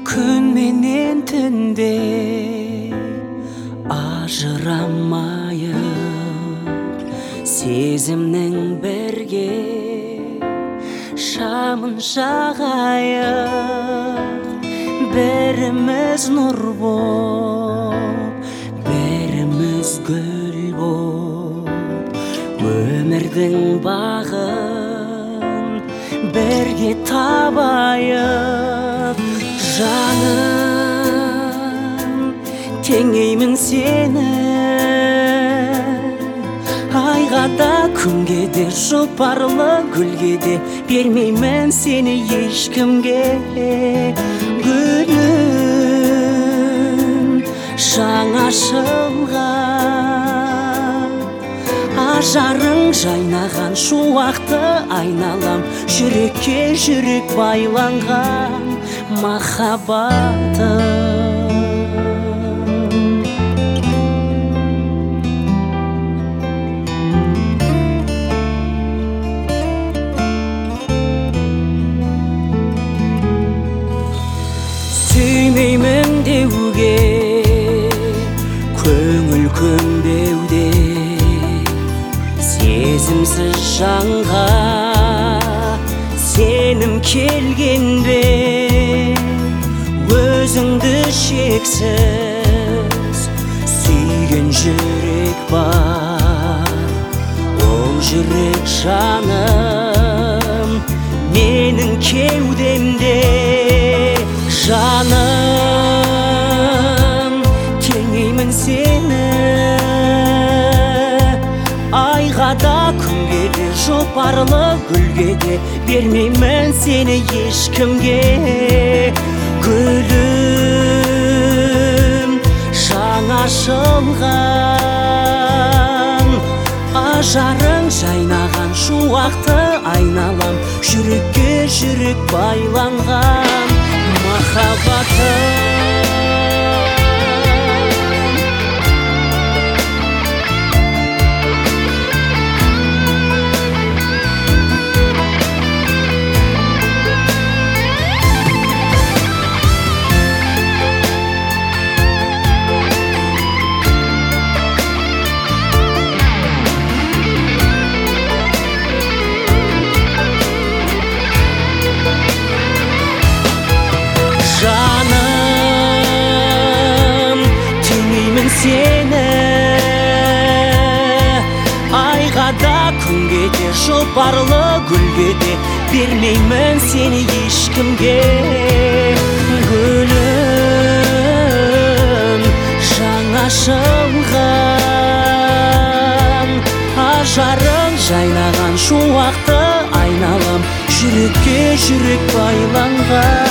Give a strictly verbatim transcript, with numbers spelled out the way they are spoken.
Күн менен түнде ажырамайық, сезімнің бірге шамын жағайық. Біріміз нұр боп, біріміз гүл боп, өмірдің бағын бірге табайық. Жаным, теңеймін сені, айға да күнге де жұпарлы гүлге де бермеймін сені ешкімге. Гүлім, жаңа ашылған ажарың жайнаған шуақты айналам, жүрекке жүрек байланған махаббатым. Сүймеймін деуге, көңіл көнбеуде, сезімсіз жанға сенім келгенде, өзіңді шексіз сүйген жүрек бар. Ол жүрек жаным менің кеудемде. Жаным, теңеймін сені, айға да күнге де жұпарлы гүлге де бермеймін сені ешкімге. Гүлім, жаңа ашылған ажарың жайнаған шуақты айналам, жүрекке жүрек байланған махаббатым. Жаным, теңеймін сені, айға да күнге де жұпарлы гүлге де бермеймін сені ешкімге. Гүлім, жаңа ашылған ажарың жайнаған шуақты айналам, жүрекке жүрек байланған